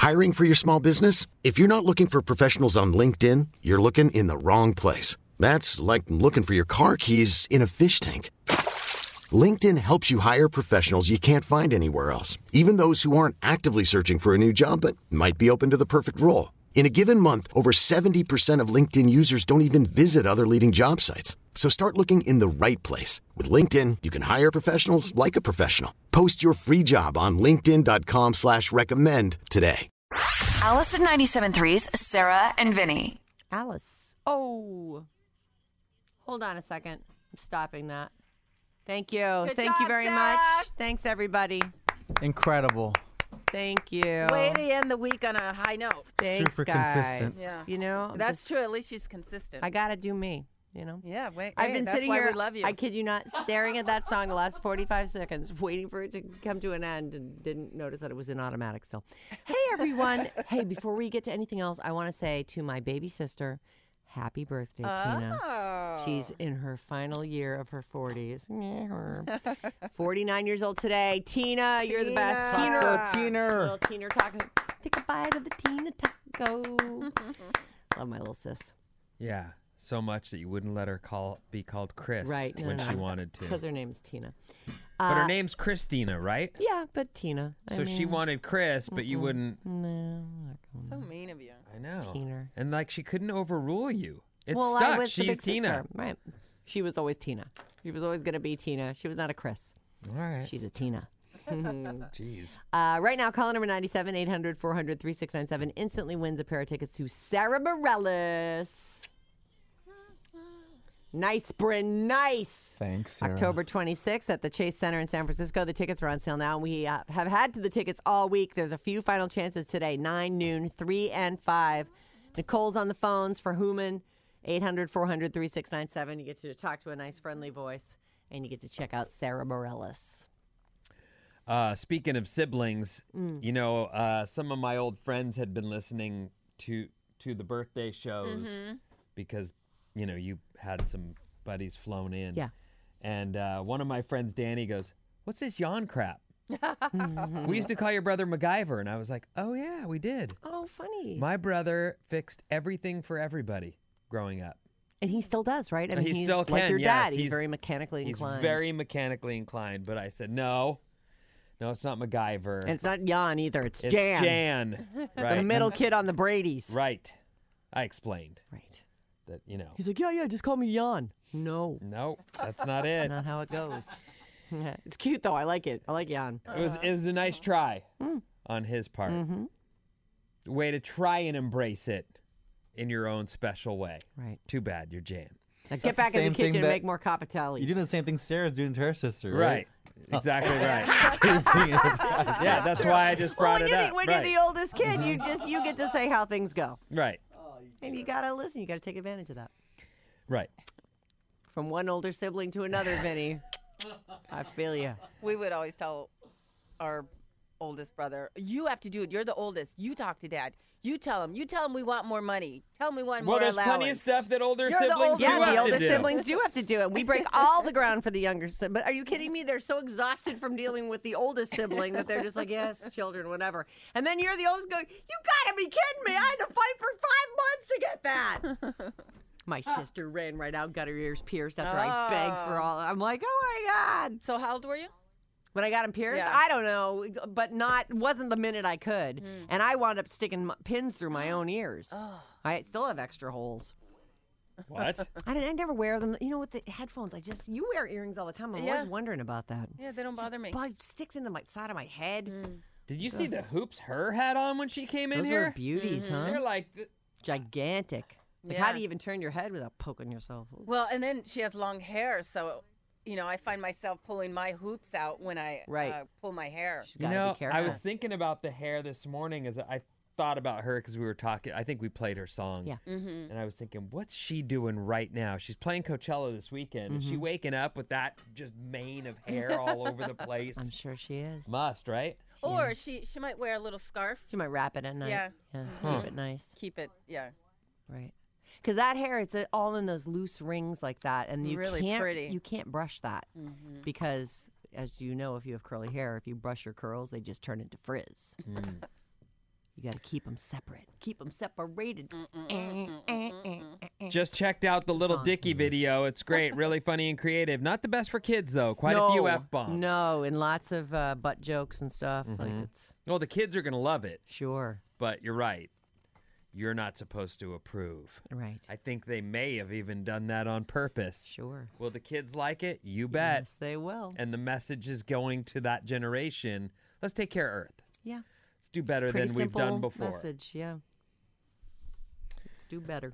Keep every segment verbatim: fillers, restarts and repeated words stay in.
Hiring for your small business? If you're not looking for professionals on LinkedIn, you're looking in the wrong place. That's like looking for your car keys in a fish tank. LinkedIn helps you hire professionals you can't find anywhere else, even those who aren't actively searching for a new job but might be open to the perfect role. In a given month, over seventy percent of LinkedIn users don't even visit other leading job sites. So start looking in the right place. With LinkedIn, you can hire professionals like a professional. Post your free job on linkedin.com slash recommend today. Alice in ninety-seven point three's Sarah and Vinny. Alice. Oh. Hold on a second. I'm stopping that. Thank you. Good Thank job, you very Sarah. much. Thanks, everybody. Incredible. Thank you. Way to end the week on a high note. Thanks, Super guys. consistent. Yeah. You know, I'm That's just- true. At least she's consistent. I got to do me, you know? yeah, wait. I've hey, been that's sitting why here, we love you. I kid you not, staring at that song the last forty-five seconds, waiting for it to come to an end, and didn't notice that it was in automatic still. Hey, everyone. Hey, before we get to anything else, I want to say to my baby sister, happy birthday, Tina. Oh. She's in her final year of her forties. forty-nine years old today. Tina, you're the best. Tina. Tina. Taco Teener. Little Tina taco. Take a bite of the Tina taco. Love my little sis. Yeah, so much that you wouldn't let her call be called Chris Right, no, when no, she no. wanted to. Because her name's Tina. But her Uh, name's Christina, right? Yeah, but Tina. I So she mean, wanted Chris, but you wouldn't. No, So mean of you. I know. Tina. And like she couldn't overrule you. It's well, stuck. I was the She's big Tina. sister. Right. She was always Tina. She was always going to be Tina. She was not a Chris. All right. She's a Tina. Jeez. Uh, right now, caller number ninety-seven, eight hundred, four hundred, thirty-six ninety-seven instantly wins a pair of tickets to Sarah Bareilles. Nice, Bryn, nice. Thanks, Sarah. October twenty-sixth at the Chase Center in San Francisco. The tickets are on sale now. We uh, have had the tickets all week. There's a few final chances today, nine, noon, three, and five. Nicole's on the phones for Human, eight hundred, four hundred, thirty-six ninety-seven. You get to talk to a nice, friendly voice, and you get to check out Sarah Bareilles. Uh, speaking of siblings, Mm. you know, uh, some of my old friends had been listening to to the birthday shows Mm-hmm. because, you know, you had some buddies flown in. Yeah. And uh, one of my friends, Danny, goes, "What's this yawn crap?" We used to call your brother MacGyver, and I was like, "Oh yeah, we did." Oh, funny. My brother fixed everything for everybody growing up. And he still does, right? I mean, he he's still like can, your yes. dad. He's, He's- very mechanically He's inclined. very mechanically inclined, but I said, no, no, it's not MacGyver. And it's not Jan either. It's, It's Jan. Jan. Right. The middle kid on the Brady's. Right. I explained Right. that, you know. He's like, yeah, yeah, just call me Jan. No, No, that's not it. not how it goes. It's cute, though. I like it. I like Jan. It was it was a nice try Mm. on his part. Mm-hmm. Way to try and embrace it in your own special way. Right. Too bad you're Jan. Now get That's the back in the same thing kitchen and that- make more capitelli. You're doing the same thing Sarah's doing to her sister, Right. right? Exactly right. Same thing in the past. Yeah, that's why I just well, brought when it you're, up. the, when right. you're the oldest kid, you just you get to say how things go, right. and you gotta listen. You gotta take advantage of that. Right. From one older sibling to another, Vinny. I feel you. We would always tell our oldest brother, you have to do it. You're the oldest. You talk to dad. You tell him. You tell him we want more money. Tell him we want Well, more there's allowance. plenty of stuff that older You're the siblings oldest. do Yeah, have the to oldest do. siblings do have to do it. We break all the ground for the younger sibling. But are you kidding me? They're so exhausted from dealing with the oldest sibling that they're just like, yes, children, whatever. And then you're the oldest going, you gotta be kidding me. I had to fight for five months to get that. My sister ran right out, got her ears pierced after I begged for all. I'm like, oh my God. So how old were you? When I got them pierced, Yeah. I don't know, but not wasn't the minute I could. Mm. And I wound up sticking m- pins through my own ears. I still have extra holes. What? I, didn't, I never wear them. You know, with the headphones, I just, you wear earrings all the time. I'm Yeah. always wondering about that. Yeah, they don't bother me. But it sticks into my side of my head. Did you see the hoops her had on when she came in Those here? are beauties, huh? They're like, th- Gigantic. Like, how Yeah. do you even turn your head without poking yourself? Well, and then she has long hair, so you know I find myself pulling my hoops out when I Right. uh, pull my hair. She's you gotta know, be careful. I was thinking about the hair this morning as I thought about her because we were talking. I think we played her song. Yeah. Mm-hmm. And I was thinking, what's she doing right now? She's playing Coachella this weekend. Is she Mm-hmm. waking up with that just mane of hair all over the place? I'm sure she is. Must, right? Or she she might wear a little scarf. She might wrap it at night. Yeah. Yeah. Huh. Keep it nice. Keep it, yeah. Right. Because that hair, it's uh, all in those loose rings like that, and you Really can't pretty. you can't brush that Mm-hmm. because, as you know, if you have curly hair, if you brush your curls, they just turn into frizz. You got to keep them separate. Keep them separated. Eh, eh, eh, eh. Just checked out the Little song. Dicky video. It's great, really funny and creative. Not the best for kids though. Quite a few No, f-bombs. No, and lots of uh, butt jokes and stuff. Like it's Well, the kids are gonna love it, sure. but you're right. You're not supposed to approve. Right. I think they may have even done that on purpose. Sure. Will the kids like it? You bet. Yes, they will. And the message is going to that generation. Let's take care of Earth. Yeah. Let's do better Pretty than we've done simple before. Message, yeah. Let's do better.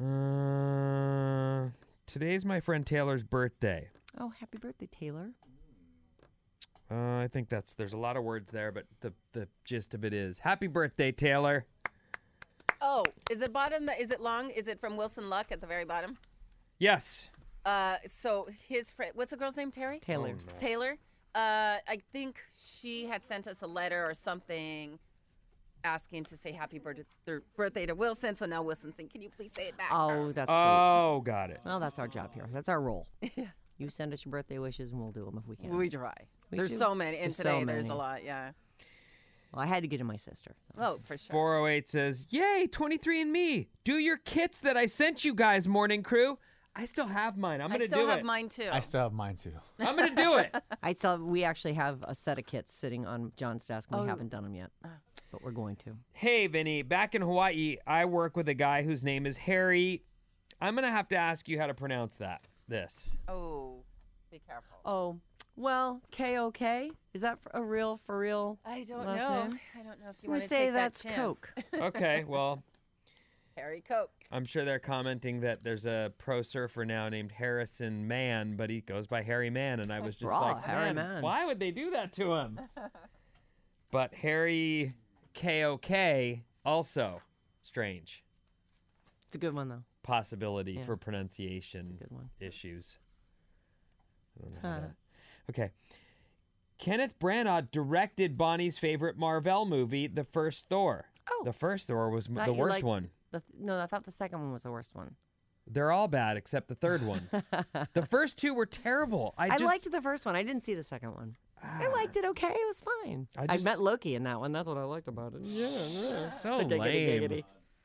Uh, today's my friend Taylor's birthday. Oh, happy birthday, Taylor. Uh, I think that's there's a lot of words there, but the the gist of it is happy birthday, Taylor. Oh, is it bottom? Is it long? Is it from Wilson Luck at the very bottom? Yes. Uh, so his friend, what's the girl's name? Terry? Taylor. Taylor. Uh, I think she had sent us a letter or something asking to say happy birthday, birthday to Wilson. So now Wilson's saying, can you please say it back? Oh, that's sweet. Oh, got it. Well, that's our job here. That's our role. You send us your birthday wishes, and we'll do them if we can. We try. We There's do. so many. And There's so today there's many. a lot. Yeah. Well, I had to get to my sister. so. Oh, for sure. four oh eight says, "Yay, twenty-three and me. Do your kits that I sent you guys, morning crew. I still have mine. I'm I gonna still do have it. mine too. I still have mine too. I'm gonna do it. I saw we actually have a set of kits sitting on John's desk, and we Oh. haven't done them yet, but we're going to. Hey, Vinny. Back in Hawaii, I work with a guy whose name is Harry. I'm gonna have to ask you how to pronounce that. This. Oh, be careful. Oh, well, K O K? Is that for a real, for real? I don't last know. name? I don't know if you We want to say take that's that chance. Coke. Okay. Well, Harry Coke. I'm sure they're commenting that there's a pro surfer now named Harrison Mann, but he goes by Harry Mann, and I was just Raw, like, Harry man, Mann. why would they do that to him? But Harry K O K also strange It's a good one, though. possibility Yeah. for pronunciation Good one. issues. I don't know how to- Okay. Kenneth Branagh directed Bonnie's favorite Marvel movie, the first Thor. Oh. The first Thor was m- Thought the you worst liked- one. The, no, I thought the second one was the worst one. They're all bad except the third one. The first two were terrible. I, I, just, liked the first one. I didn't see the second one. I liked it okay. It was fine. I I, just- met Loki in that one. That's what I liked about it. Yeah, yeah. so Giggity, lame. giggity.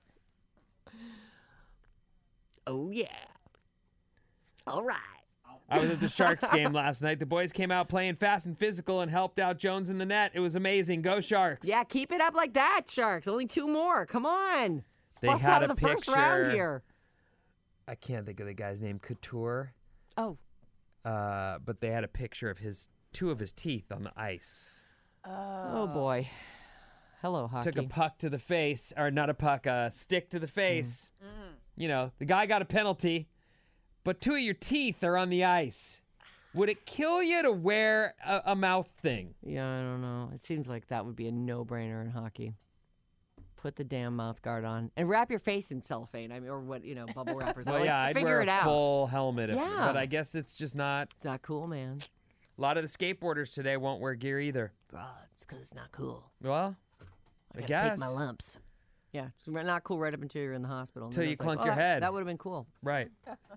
Oh, yeah. All right. I was at the Sharks game last night. The boys came out playing fast and physical and helped out Jones in the net. It was amazing. Go Sharks. Yeah, keep it up like that, Sharks. Only two more. Come on. They Bust had out a of the first round picture- here. I can't think of the guy's name, Couture. Oh, Uh, but they had a picture of his two of his teeth on the ice. oh boy. Hello, hockey. Took a puck to the face, or not a puck, a stick to the face. You know, the guy got a penalty, but two of your teeth are on the ice. Would it kill you to wear a, a mouth thing? Yeah, I don't know. It seems like that would be a no-brainer in hockey. Put the damn mouth guard on and wrap your face in cellophane. I mean, or what, you know, bubble wrappers. Well, like, yeah, I'd figure wear it a out. full helmet, if, Yeah. but I guess it's just not. It's not cool, man. A lot of the skateboarders today won't wear gear either. Bro, it's because it's not cool. Well, I, I gotta guess. take my lumps. Yeah, it's not cool right up until you're in the hospital. And Till then you it's like, clunk oh, your that- head. That would have been cool. Right.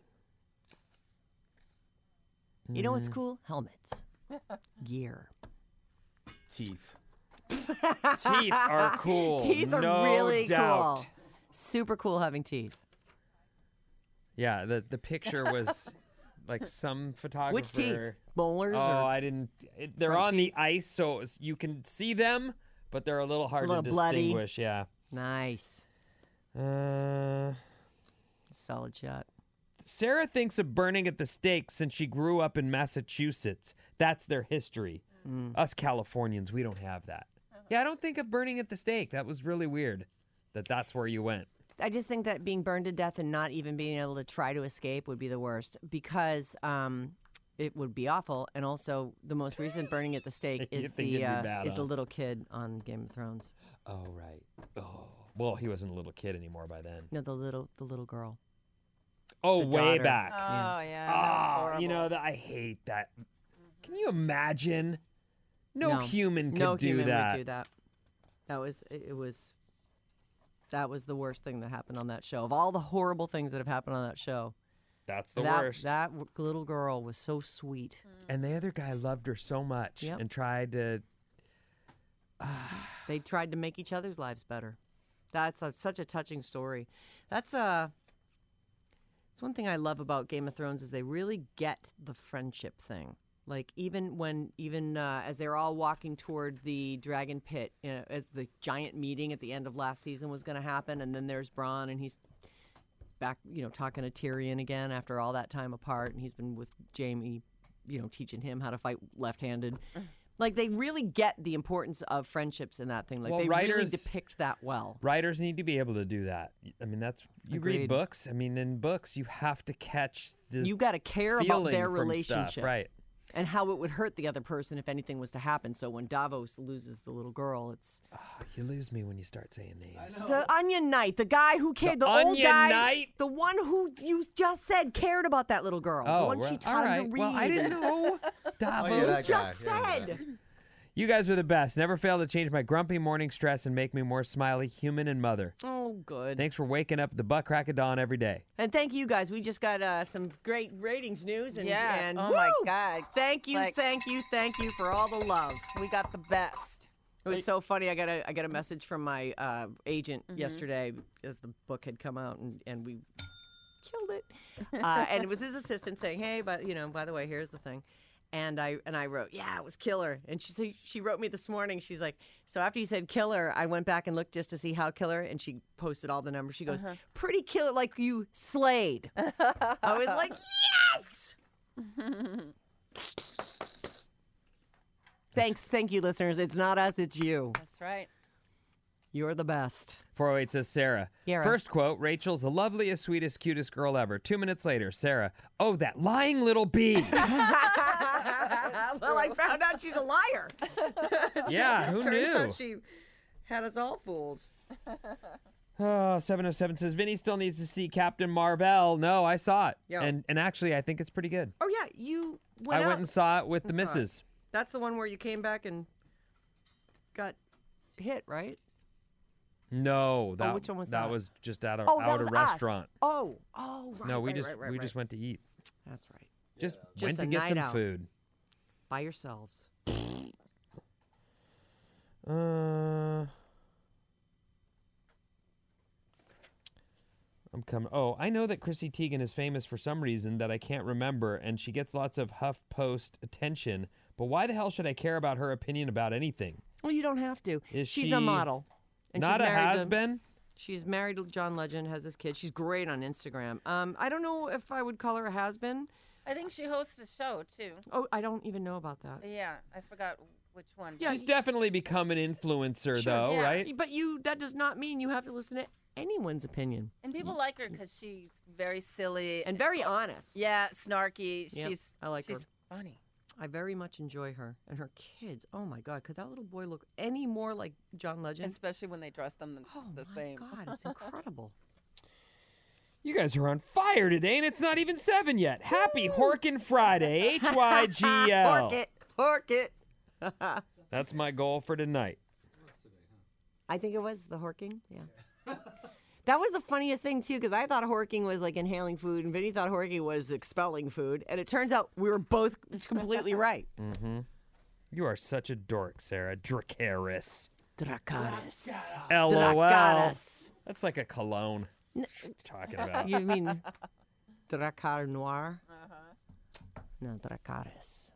You know what's Mm. cool? Helmets. Gear. Teeth. Teeth are cool. Teeth are no really doubt. cool. Super cool having teeth. Yeah, the the picture was like some photographer. Which teeth? Molars Oh, or I didn't. It, they're front on teeth? the ice, so it's, you can see them, but they're a little hard little to bloody. distinguish. Yeah. nice. Uh, Solid shot. Sarah thinks of burning at the stake since she grew up in Massachusetts. That's their history. Mm. Us Californians, we don't have that. Yeah, I don't think of burning at the stake. That was really weird. That that's where you went. I just think that being burned to death and not even being able to try to escape would be the worst because um, it would be awful. And also, the most recent burning at the stake You is think the it'd be uh, bad, is the huh? little kid on Game of Thrones. Oh right. Oh well, he wasn't a little kid anymore by then. No, the little the little girl. Oh, The way daughter. back. Oh, yeah. that was Ah, horrible. you know that I hate that. Can you imagine? No, No. human could no do human that. would do that. That was it, it was. That was the worst thing that happened on that show. Of all the horrible things that have happened on that show, That's the that worst. that w- little girl was so sweet. And the other guy loved her so much Yep. and tried to. they tried to make each other's lives better. That's a, such a touching story. That's uh, it's one thing I love about Game of Thrones is they really get the friendship thing. Like even when, even uh, as they're all walking toward the dragon pit, you know, as the giant meeting at the end of last season was going to happen, and then there's Bronn, and he's back, you know, talking to Tyrion again after all that time apart, and he's been with Jaime, you know, teaching him how to fight left-handed. Like they really get the importance of friendships in that thing. Like Well, they writers- really depict that well. Writers need to be able to do that. I mean, that's you Agreed. read books. I mean, in books, you have to catch the You got to care about feeling their from relationship. stuff, right? And how it would hurt the other person if anything was to happen. So when Davos loses the little girl, it's Oh, you lose me when you start saying names. the Onion Knight, the guy who cared, the, The old Onion guy, Knight? the one who you just said cared about that little girl, the one she right. taught All him right. to read. Well, I didn't know. Davos. Oh, yeah, that guy. just Yeah, yeah. said. You guys are the best. Never fail to change my grumpy morning stress and make me more smiley, human, and mother. Oh, good. Thanks for waking up at the butt crack of dawn every day. And thank you guys. We just got uh, some great ratings news. And, Yes. and Oh, my woo! God. Thank you, Like- thank you, thank you for all the love. We got the best. It was so funny. I got a I got a message from my uh, agent yesterday as the book had come out, and, and we killed it. Uh, and it was his assistant saying, "Hey, but you know, by the way, here's the thing." And I and I wrote, "Yeah, it was killer." And she said, she wrote me this morning. She's like, "So after you said killer, I went back and looked just to see how killer." And she posted all the numbers. She goes, "Pretty killer, like you slayed." I was like, "Yes." Thanks, thank you, listeners. It's not us, it's you. That's right. You're the best. four oh eight says Sarah. Yara. First quote, Rachel's the loveliest, sweetest, cutest girl ever. Two minutes later, Sarah. Oh, that lying little bee. Well, I found out she's a liar. Yeah, who Turns knew? out she had us all fooled. Oh, seven oh seven says Vinny still needs to see Captain Marvel. No, I saw it. Yeah. And and actually, I think it's pretty good. Oh yeah, you went I out. went and saw it with the and saw it. missus. That's the one where you came back and got hit, right? No, that, which one was that that? was just at a, Oh, that out was a us. restaurant. Oh, oh, right. No, we right, just right, right, we right. just went to eat. That's right. Just Just went a to get night some out. food. By yourselves. Uh, I'm coming. Oh, I know that Chrissy Teigen is famous for some reason that I can't remember, and she gets lots of HuffPost attention. But why the hell should I care about her opinion about anything? Well, you don't have to. Is she's she a model. And Not she's a married to- has-been? She's married to John Legend, has this kid. She's great on Instagram. Um, I don't know if I would call her a has-been. I think she hosts a show, too. Oh, I don't even know about that. Yeah, I forgot which one. Yeah, She's definitely become an influencer, Sure. though, Yeah. right? But you, that does not mean you have to listen to anyone's opinion. And people like her because she's very silly. And very honest. yeah, snarky. Yep, She's I like her. she's funny. I very much enjoy her. And her kids, oh my God, could that little boy look any more like John Legend? Especially when they dress them the, Oh the my same. God, it's incredible. You guys are on fire today, and it's not even seven yet. Happy Horkin' Friday, H Y G L. Hork it, hork it. That's my goal for tonight. I think it was the horking, yeah. That was the funniest thing, too, because I thought horking was like inhaling food, and Vinny thought horking was expelling food. And it turns out we were both completely right. Mm-hmm. You are such a dork, Sarah. Dracaris. Dracarys. L O L. Dracarys. That's like a cologne. What are you talking about? You mean Dracar Noir? Uh-huh. No, Dracarys.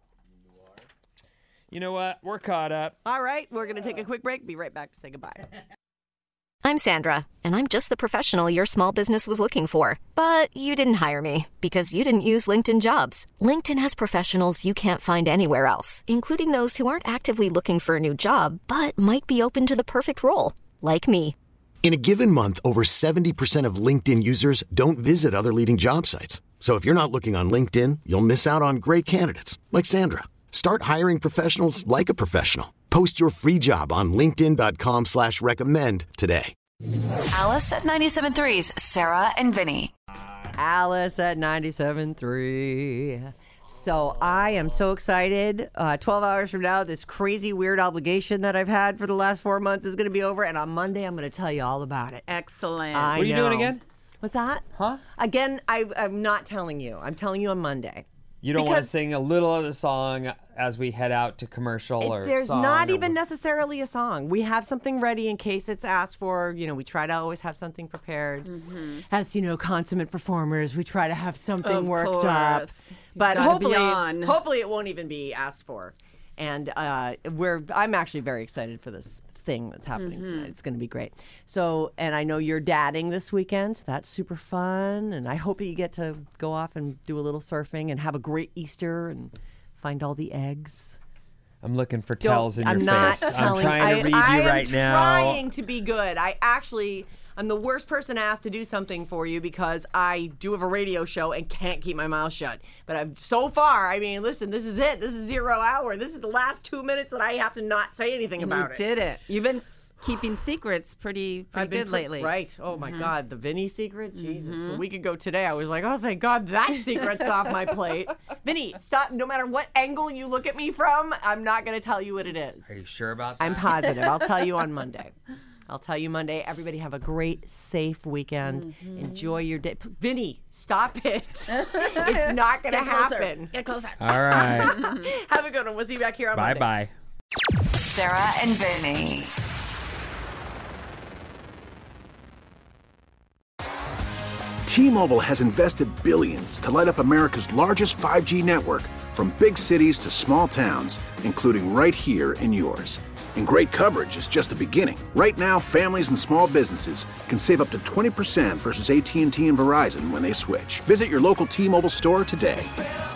You know what? We're caught up. All right, we're going to take a quick break. Be right back to say goodbye. I'm Sandra, and I'm just the professional your small business was looking for. But you didn't hire me because you didn't use LinkedIn Jobs. LinkedIn has professionals you can't find anywhere else, including those who aren't actively looking for a new job, but might be open to the perfect role, like me. In a given month, over seventy percent of LinkedIn users don't visit other leading job sites. So if you're not looking on LinkedIn, you'll miss out on great candidates like Sandra. Start hiring professionals like a professional. Post your free job on linkedin.com slash recommend today. Alice at ninety-seven point three's Sarah and Vinny. Alice at ninety-seven point three. So I am so excited. Uh, twelve hours from now, this crazy, weird obligation that I've had for the last four months is going to be over. And on Monday, I'm going to tell you all about it. Excellent. I What are you know. doing again? What's that? Huh? Again, I, I'm not telling you. I'm telling you on Monday. You don't want to Because- sing a little of the song as we head out to commercial It- or there's song not or even what- necessarily a song. We have something ready in case it's asked for. You know, we try to always have something prepared. As you know, consummate performers, we try to have something Of worked up. course. You've But gotta be hopefully, on. hopefully it won't even be asked for. And uh, we're I'm actually very excited for this thing that's happening Mm-hmm. tonight. It's going to be great. So, and I know you're dadding this weekend. So that's super fun. And I hope that you get to go off and do a little surfing and have a great Easter and find all the eggs. I'm looking for Don't- tells in I'm your not face. telling. I'm trying to I, read I you am right now. trying to be good. I actually, I'm the worst person asked to do something for you because I do have a radio show and can't keep my mouth shut. But I've so far, I mean, listen, this is it. This is zero hour. This is the last two minutes that I have to not say anything You about it. did it. You've been keeping secrets pretty pretty I've been good put- lately. Mm-hmm. Right. Oh my God, the Vinny secret. Jesus. A week ago today, I was like, oh, thank God that secret's off my plate. Vinny, stop. No matter what angle you look at me from, I'm not going to tell you what it is. Are you sure about that? I'm positive. I'll tell you on Monday. I'll tell you Monday. Everybody have a great, safe weekend. Mm-hmm. Enjoy your day. P- Vinny, stop it. It's not going to Get closer. happen. Get closer. All right. Have a good one. We'll see you back here on Bye Monday. bye. Sarah and Vinny. T-Mobile has invested billions to light up America's largest five G network, from big cities to small towns, including right here in yours. And great coverage is just the beginning. Right now, families and small businesses can save up to twenty percent versus A T and T and Verizon when they switch. Visit your local T-Mobile store today.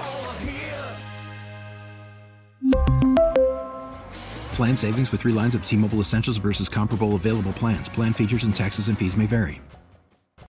Plan savings with three lines of T-Mobile Essentials versus comparable available plans. Plan features and taxes and fees may vary.